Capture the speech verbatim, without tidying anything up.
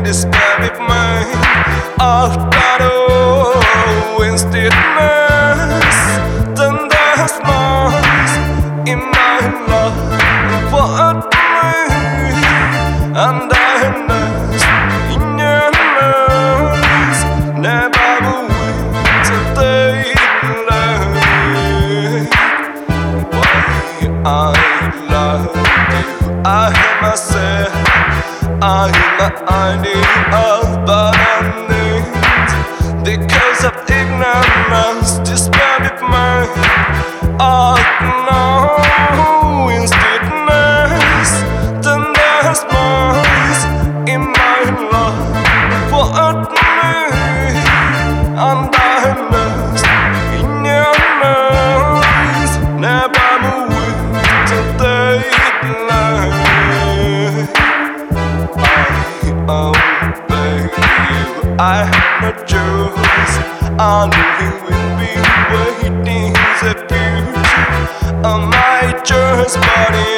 despair with mine. Avtaro instead nice than the smiles in my life. What me and I nice in your eyes. Never will today life. Why I love you, I have myself, I am my idea, but I need because of ignorance, despair with mine. I know instead nice than the smiles in my life. What me and I must in your eyes. Never move today life. Oh baby, I have no choice. I knew he would be waiting the future of my choice, but